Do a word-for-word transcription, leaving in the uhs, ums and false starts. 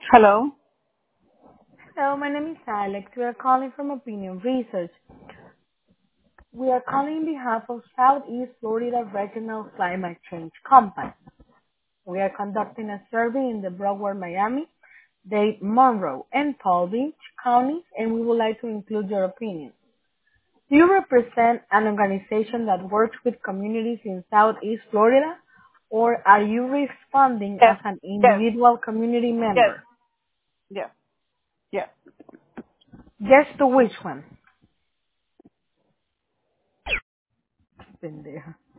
Hello. Hello, my name is Alex. We are calling from Opinion Research. We are calling on behalf of Southeast Florida Regional Climate Change Company. We are conducting a survey in the Broward, Miami, Dade, Monroe, and Palm Beach counties, and we would like to include your opinion. Do you represent an organization that works with communities in Southeast Florida, or are you responding as Yes. an Yes. individual community Yes. member? Yes. Yes. Yes to which one? Pendeja.